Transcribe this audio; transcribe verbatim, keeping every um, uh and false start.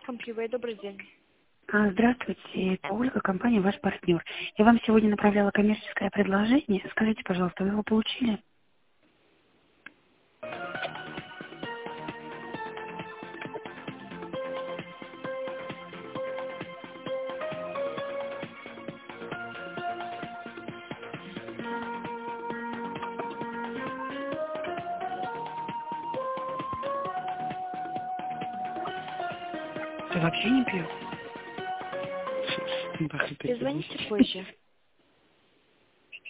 Компьювей, добрый день. А, Здравствуйте, это Ольга, компания «Ваш партнер». Я вам сегодня направляла коммерческое предложение. Скажите, пожалуйста, вы его получили? Ты вообще не пьешь? Перезвоните позже.